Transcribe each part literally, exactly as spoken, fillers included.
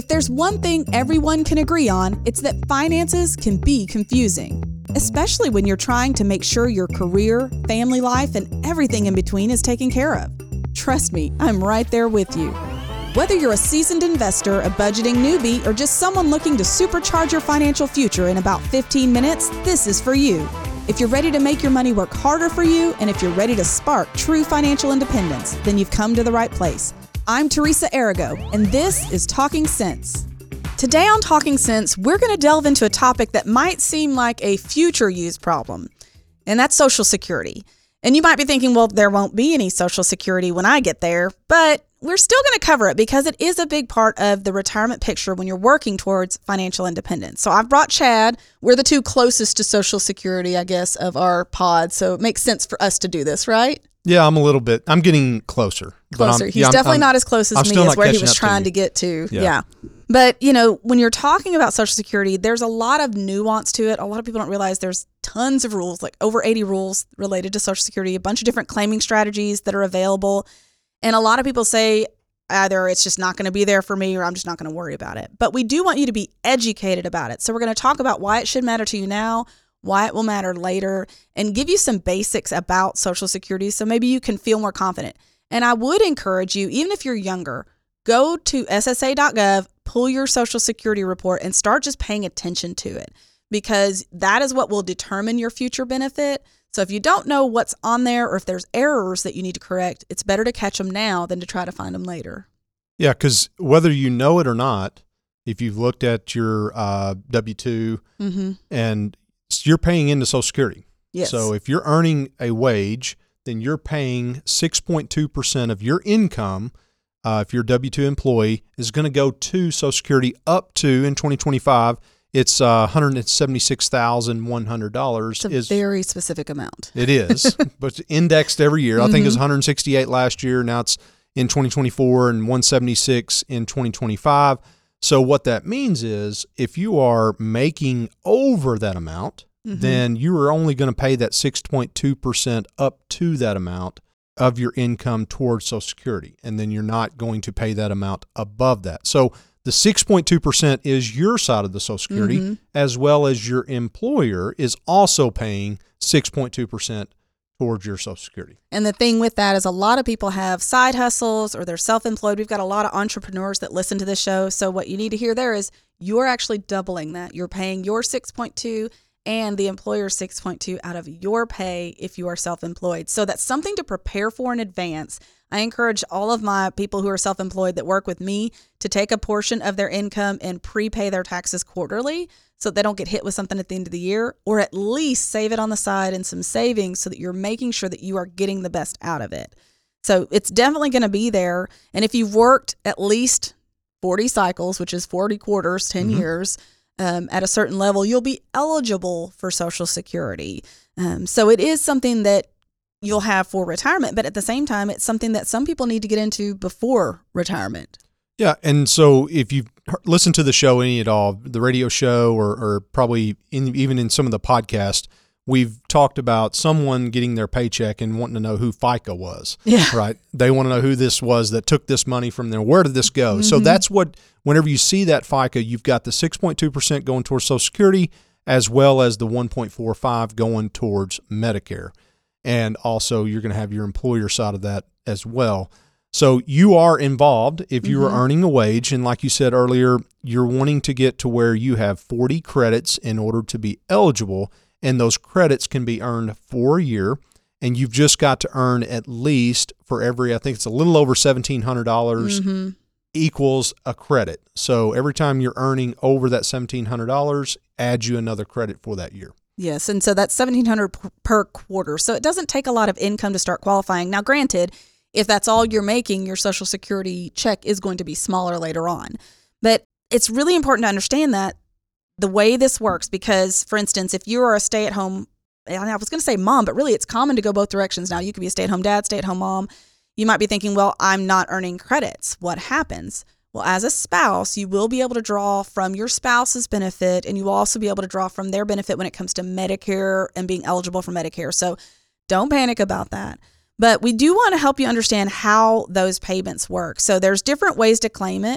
If there's one thing everyone can agree on, it's that finances can be confusing, especially when you're trying to make sure your career, family life, and everything in between is taken care of. Trust me, I'm right there with you. Whether you're a seasoned investor, a budgeting newbie, or just someone looking to supercharge your financial future in about fifteen minutes, this is for you. If you're ready to make your money work harder for you, and if you're ready to spark true financial independence, then you've come to the right place. I'm Teresa Arago, and this is Talking Sense. Today on Talking Sense, we're going to delve into a topic that might seem like a future use problem, and that's Social Security. And you might be thinking, well, there won't be any Social Security when I get there, but we're still going to cover it because it is a big part of the retirement picture when you're working towards financial independence. So I've brought Chad. We're the two closest to Social Security, I guess, of our pod, so it makes sense for us to do this, right? Yeah, I'm a little bit, I'm getting closer. Closer. He's yeah, I'm, definitely I'm, not as close as I'm me still as not where he catching was up to trying you. to get to. Yeah. yeah. But, you know, when you're talking about Social Security, there's a lot of nuance to it. A lot of people don't realize there's tons of rules, like over eighty rules related to Social Security, a bunch of different claiming strategies that are available. And a lot of people say either it's just not going to be there for me or I'm just not going to worry about it. But we do want you to be educated about it. So we're going to talk about why it should matter to you now, why it will matter later, and give you some basics about Social Security so maybe you can feel more confident. And I would encourage you, even if you're younger, go to S S A dot gov, pull your Social Security report, and start just paying attention to it because that is what will determine your future benefit. So if you don't know what's on there or if there's errors that you need to correct, it's better to catch them now than to try to find them later. Yeah, because whether you know it or not, if you've looked at your uh, W two mm-hmm. and you're paying into Social Security. Yes. So if you're earning a wage, then you're paying six point two percent of your income. Uh, if you're a W two employee, is going to go to Social Security up to, in twenty twenty-five, it's uh, one hundred seventy-six thousand one hundred dollars. It's a is, very specific amount. It is, but it's indexed every year. Mm-hmm. I think it was one hundred sixty-eight last year. Now it's in twenty twenty-four and one hundred seventy-six in twenty twenty-five. So what that means is if you are making over that amount, mm-hmm. then you are only going to pay that six point two percent up to that amount of your income towards Social Security. And then you're not going to pay that amount above that. So the six point two percent is your side of the Social Security, mm-hmm. as well as your employer is also paying six point two percent towards your Social Security. And the thing with that is a lot of people have side hustles or they're self-employed. We've got a lot of entrepreneurs that listen to this show. So what you need to hear there is you're actually doubling that. You're paying your six point two and the employer's six point two out of your pay if you are self-employed. So that's something to prepare for in advance. I encourage all of my people who are self-employed that work with me to take a portion of their income and prepay their taxes quarterly so they don't get hit with something at the end of the year, or at least save it on the side in some savings so that you're making sure that you are getting the best out of it. So it's definitely going to be there. And if you've worked at least forty cycles, which is forty quarters, ten mm-hmm. years, um, at a certain level, you'll be eligible for Social Security. Um, so it is something that you'll have for retirement, but at the same time, it's something that some people need to get into before retirement. Yeah, and so if you've listened to the show any at all, the radio show or, or probably in, even in some of the podcasts, we've talked about someone getting their paycheck and wanting to know who FICA was, yeah. right? They want to know who this was that took this money from them. Where did this go? Mm-hmm. So that's what, whenever you see that FICA, you've got the six point two percent going towards Social Security as well as the one point four five going towards Medicare. And also you're going to have your employer side of that as well. So you are involved if you mm-hmm. are earning a wage. And like you said earlier, you're wanting to get to where you have forty credits in order to be eligible. And those credits can be earned for a year. And you've just got to earn at least for every, I think it's a little over seventeen hundred dollars mm-hmm. equals a credit. So every time you're earning over that seventeen hundred dollars, adds you another credit for that year. Yes, and so that's seventeen hundred dollars per quarter. So it doesn't take a lot of income to start qualifying. Now, granted, if that's all you're making, your Social Security check is going to be smaller later on. But it's really important to understand that the way this works, because, for instance, if you are a stay-at-home, I was going to say mom, but really it's common to go both directions now. You could be a stay-at-home dad, stay-at-home mom. You might be thinking, well, I'm not earning credits. What happens? Well, as a spouse, you will be able to draw from your spouse's benefit, and you will also be able to draw from their benefit when it comes to Medicare and being eligible for Medicare. So don't panic about that. But we do want to help you understand how those payments work. So there's different ways to claim it.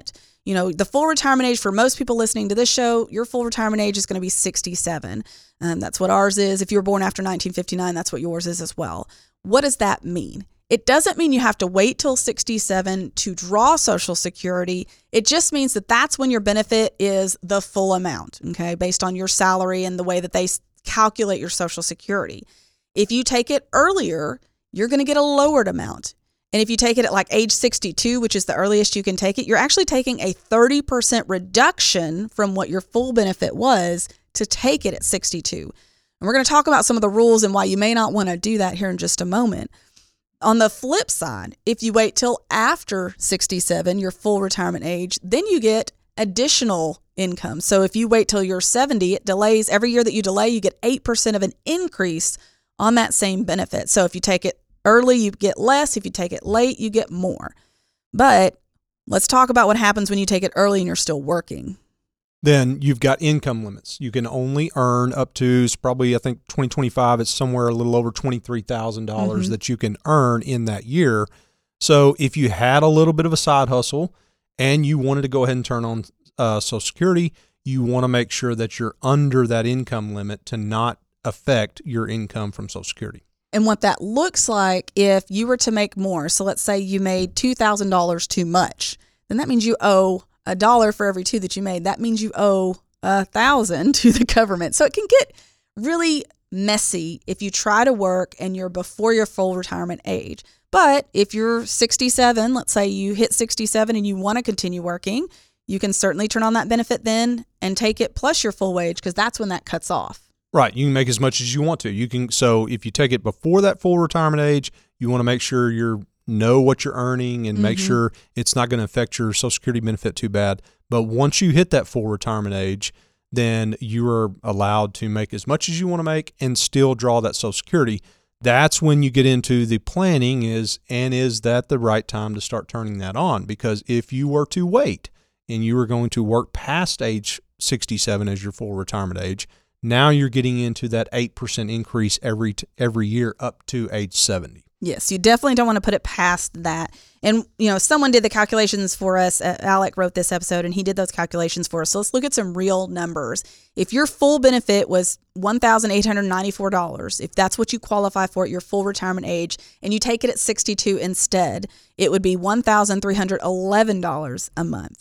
You know, the full retirement age for most people listening to this show, your full retirement age is going to be sixty-seven. Um, that's what ours is. If you were born after nineteen fifty-nine, that's what yours is as well. What does that mean? It doesn't mean you have to wait till sixty-seven to draw Social Security. It just means that that's when your benefit is the full amount, okay, based on your salary and the way that they calculate your Social Security. If you take it earlier, you're going to get a lowered amount. And if you take it at like age sixty-two, which is the earliest you can take it, you're actually taking a thirty percent reduction from what your full benefit was to take it at sixty-two. And we're going to talk about some of the rules and why you may not want to do that here in just a moment. On the flip side, if you wait till after sixty-seven, your full retirement age, then you get additional income. So if you wait till you're seventy, it delays. Every year that you delay, you get eight percent of an increase on that same benefit. So if you take it early, you get less. If you take it late, you get more. But let's talk about what happens when you take it early and you're still working. Then you've got income limits. You can only earn up to, it's probably, I think, twenty twenty-five, it's somewhere a little over twenty-three thousand dollars mm-hmm. that you can earn in that year. So if you had a little bit of a side hustle and you wanted to go ahead and turn on uh, Social Security, you want to make sure that you're under that income limit to not affect your income from Social Security. And what that looks like if you were to make more. So let's say you made two thousand dollars too much. Then that means you owe a dollar for every two that you made. That means you owe a thousand to the government. So it can get really messy if you try to work and you're before your full retirement age. But if you're sixty-seven, let's say you hit sixty-seven and you want to continue working, you can certainly turn on that benefit then and take it plus your full wage, because that's when that cuts off. Right. You can make as much as you want to. You can. So if you take it before that full retirement age, you want to make sure you know what you're earning and mm-hmm. make sure it's not going to affect your Social Security benefit too bad. But once you hit that full retirement age, then you are allowed to make as much as you want to make and still draw that Social Security. That's when you get into the planning is, and is that the right time to start turning that on? Because if you were to wait and you were going to work past age sixty-seven as your full retirement age, now you're getting into that eight percent increase every t- every year up to age seventy. Yes, you definitely don't want to put it past that. And, you know, someone did the calculations for us. Uh, Alec wrote this episode, and he did those calculations for us. So let's look at some real numbers. If your full benefit was one thousand eight hundred ninety-four dollars, if that's what you qualify for at your full retirement age, and you take it at sixty-two instead, it would be one thousand three hundred eleven dollars a month.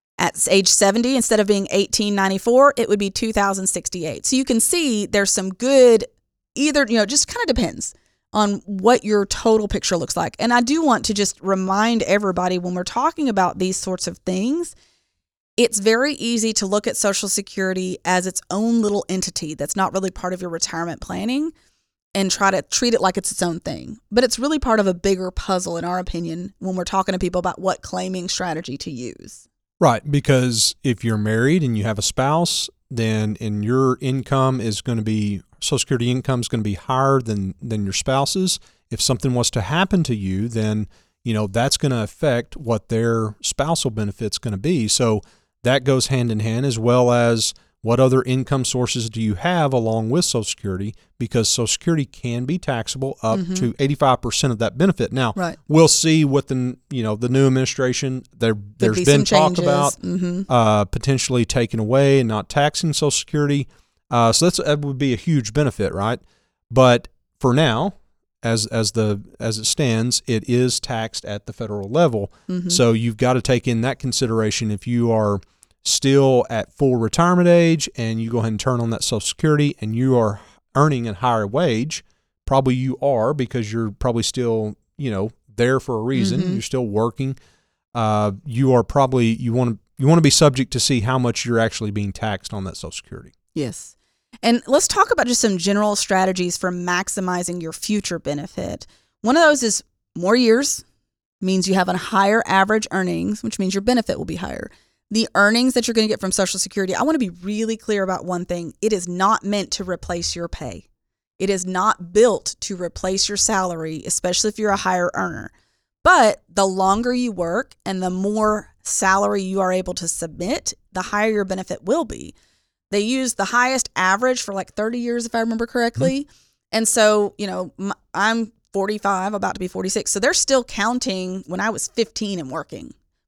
At age seventy, instead of being eighteen ninety-four, it would be two thousand sixty-eight. So you can see there's some good, either, you know, it just kind of depends on what your total picture looks like. And I do want to just remind everybody when we're talking about these sorts of things, it's very easy to look at Social Security as its own little entity that's not really part of your retirement planning and try to treat it like it's its own thing. But it's really part of a bigger puzzle, in our opinion, when we're talking to people about what claiming strategy to use. Right, because if you're married and you have a spouse, then and your income is going to be, Social Security income is going to be higher than, than your spouse's. If something was to happen to you, then, you know, that's going to affect what their spousal benefit's going to be. So that goes hand in hand, as well as what other income sources do you have along with Social Security, because Social Security can be taxable up mm-hmm. to eighty-five percent of that benefit. Now, right. we'll see what the, you know, the new administration, there, there's be been talk changes. about mm-hmm. uh, potentially taking away and not taxing Social Security. Uh, so that's, that would be a huge benefit, right? But for now, as as the as it stands, it is taxed at the federal level. Mm-hmm. So you've got to take in that consideration if you are still at full retirement age and you go ahead and turn on that Social Security and you are earning a higher wage. Probably you are, because you're probably still, you know, there for a reason. Mm-hmm. You're still working. Uh, you are probably, you want to you want to be subject to see how much you're actually being taxed on that Social Security. Yes. And let's talk about just some general strategies for maximizing your future benefit. One of those is more years, means you have a higher average earnings, which means your benefit will be higher. The earnings that you're going to get from Social Security, I want to be really clear about one thing. It is not meant to replace your pay. It is not built to replace your salary, especially if you're a higher earner. But the longer you work and the more salary you are able to submit, the higher your benefit will be. They use the highest average for like thirty years, if I remember correctly. Mm-hmm. And so, you know, I'm forty-five, about to be forty-six. So they're still counting when I was fifteen and working.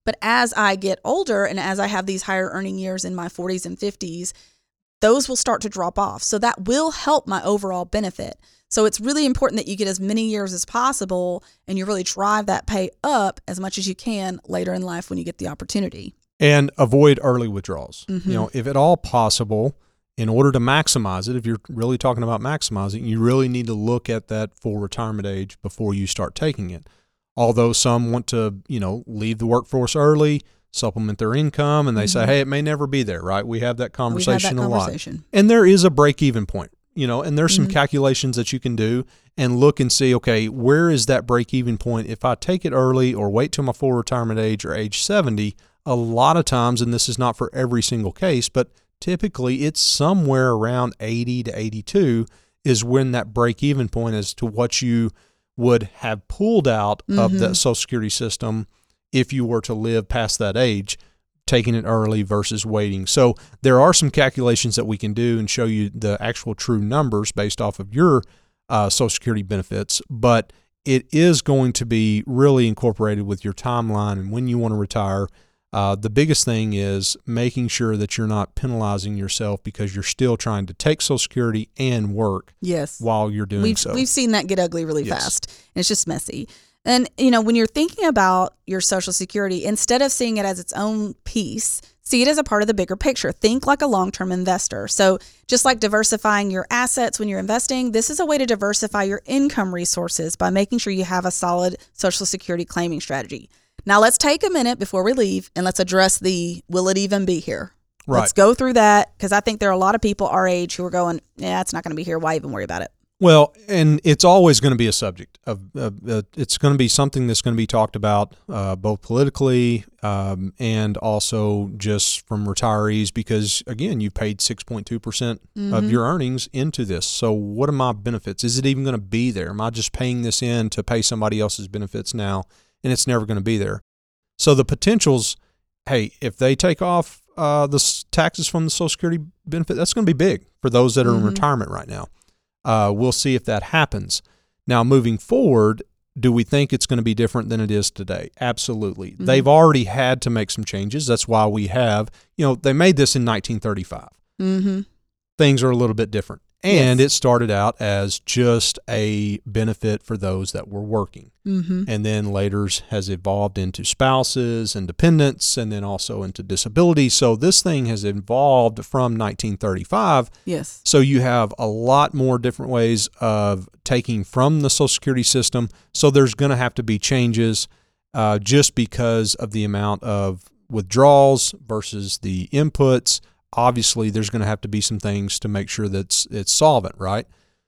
But as I get older and as I have these higher earning years in my forties and fifties, those will start to drop off. So that will help my overall benefit. So it's really important that you get as many years as possible and you really drive that pay up as much as you can later in life when you get the opportunity. And avoid early withdrawals. Mm-hmm. You know, if at all possible, in order to maximize it, if you're really talking about maximizing, you really need to look at that full retirement age before you start taking it. Although some want to, you know, leave the workforce early, supplement their income, and they mm-hmm. say, hey, it may never be there, right? We have that conversation that a conversation. lot. And there is a break-even point, you know, and there's some mm-hmm. calculations that you can do and look and see, okay, where is that break-even point? If I take it early or wait till my full retirement age or age seventy, a lot of times, and this is not for every single case, but typically it's somewhere around eighty to eighty-two is when that break-even point as to what you would have pulled out mm-hmm. of the Social Security system if you were to live past that age, taking it early versus waiting. So there are some calculations that we can do and show you the actual true numbers based off of your uh, Social Security benefits, but it is going to be really incorporated with your timeline and when you want to retire. Uh, the biggest thing is making sure that you're not penalizing yourself because you're still trying to take Social Security and work yes. while you're doing we've, so. We've seen that get ugly really yes. fast, and it's just messy. And, you know, when you're thinking about your Social Security, instead of seeing it as its own piece, see it as a part of the bigger picture. Think like a long-term investor. So just like diversifying your assets when you're investing, this is a way to diversify your income resources by making sure you have a solid Social Security claiming strategy. Now, let's take a minute before we leave and let's address the, will it even be here? Right. Let's go through that because I think there are a lot of people our age who are going, yeah, it's not going to be here. Why even worry about it? Well, and it's always going to be a subject of, uh, uh, it's going to be something that's going to be talked about uh, both politically um, and also just from retirees because, again, you paid six point two percent mm-hmm. of your earnings into this. So what are my benefits? Is it even going to be there? Am I just paying this in to pay somebody else's benefits now? And it's never going to be there. So the potentials, hey, if they take off uh, the s- taxes from the Social Security benefit, that's going to be big for those that are mm-hmm. in retirement right now. Uh, we'll see if that happens. Now, moving forward, do we think it's going to be different than it is today? Absolutely. Mm-hmm. They've already had to make some changes. That's why we have, you know, they made this in nineteen thirty-five. Mm-hmm. Things are a little bit different. And yes. it started out as just a benefit for those that were working. Mm-hmm. And then later has evolved into spouses and dependents and then also into disability. So this thing has evolved from nineteen thirty-five. Yes. So you have a lot more different ways of taking from the Social Security system. So there's going to have to be changes uh, just because of the amount of withdrawals versus the inputs. Obviously, there's going to have to be some things to make sure that it's, it's solvent, right?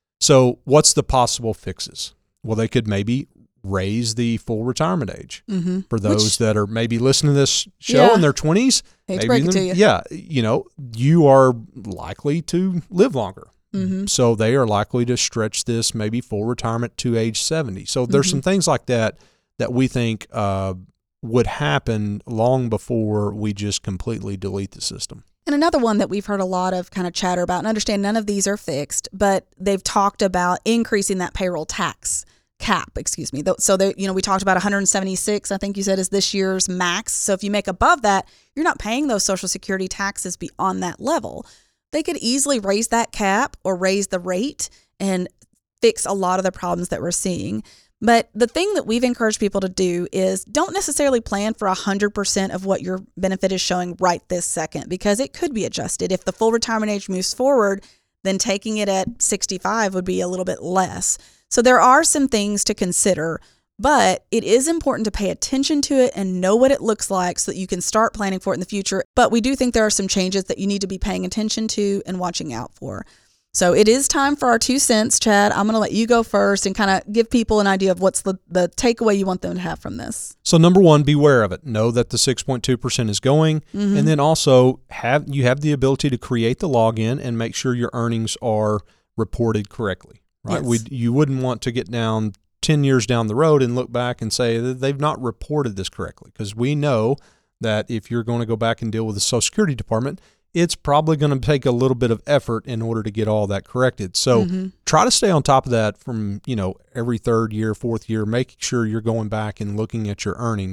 So what's the possible fixes? Well, they could maybe raise the full retirement age mm-hmm. for those Which, that are maybe listening to this show yeah. in their twenties. Hate to maybe break in it their, to you. Yeah, you know, you are likely to live longer. Mm-hmm. So they are likely to stretch this maybe full retirement to age seventy. So there's mm-hmm. some things like that that we think uh, would happen long before we just completely delete the system. And another one that we've heard a lot of kind of chatter about, and understand none of these are fixed, but they've talked about increasing that payroll tax cap, excuse me. So, they, you know, we talked about one hundred seventy-six, I think you said is this year's max. So if you make above that, you're not paying those Social Security taxes beyond that level. They could easily raise that cap or raise the rate and fix a lot of the problems that we're seeing. But the thing that we've encouraged people to do is don't necessarily plan for one hundred percent of what your benefit is showing right this second, because it could be adjusted. If the full retirement age moves forward, then taking it at sixty-five would be a little bit less. So there are some things to consider, but it is important to pay attention to it and know what it looks like so that you can start planning for it in the future. But we do think there are some changes that you need to be paying attention to and watching out for. So it is time for our two cents, Chad. I'm going to let you go first and kind of give people an idea of what's the, the takeaway you want them to have from this. So number one, beware of it. Know that the six point two percent is going, mm-hmm. and then also have you have the ability to create the login and make sure your earnings are reported correctly. Right? Yes. We you wouldn't want to get down ten years down the road and look back and say that they've not reported this correctly, because we know that if you're going to go back and deal with the Social Security Department, it's probably going to take a little bit of effort in order to get all that corrected. So mm-hmm. try to stay on top of that from, you know, every third year, fourth year, making sure you're going back and looking at your earnings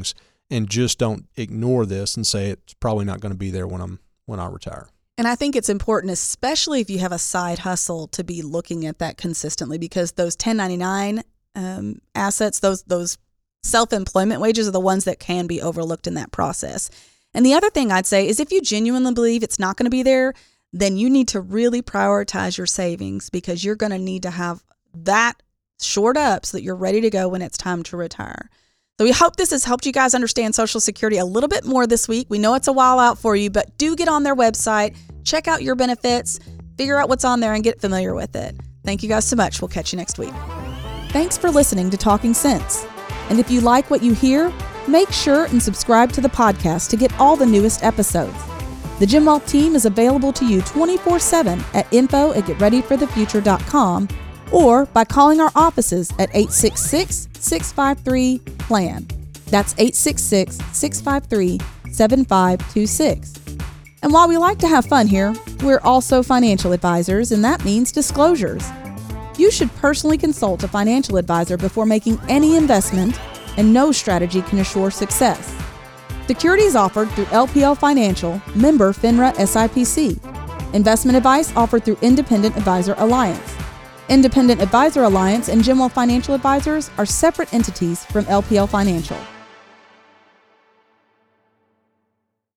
and just don't ignore this and say it's probably not going to be there when I'm when I retire. And I think it's important, especially if you have a side hustle, to be looking at that consistently, because those ten ninety-nine um, assets, those those self-employment wages are the ones that can be overlooked in that process. And the other thing I'd say is if you genuinely believe it's not going to be there, then you need to really prioritize your savings, because you're going to need to have that shored up so that you're ready to go when it's time to retire. So we hope this has helped you guys understand Social Security a little bit more this week. We know it's a while out for you, but do get on their website, check out your benefits, figure out what's on there, and get familiar with it. Thank you guys so much. We'll catch you next week. Thanks for listening to Talking Sense. And if you like what you hear, make sure and subscribe to the podcast to get all the newest episodes. The Jim Wealth team is available to you twenty-four seven at info at get ready for the future dot com or by calling our offices at eight six six, six five three, P L A N. That's eight six six, six five three, seven five two six. And while we like to have fun here, we're also financial advisors, and that means disclosures. You should personally consult a financial advisor before making any investment, and no strategy can assure success. Securities offered through L P L Financial, member FINRA S I P C. Investment advice offered through Independent Advisor Alliance. Independent Advisor Alliance and Jim Wealth Financial Advisors are separate entities from L P L Financial.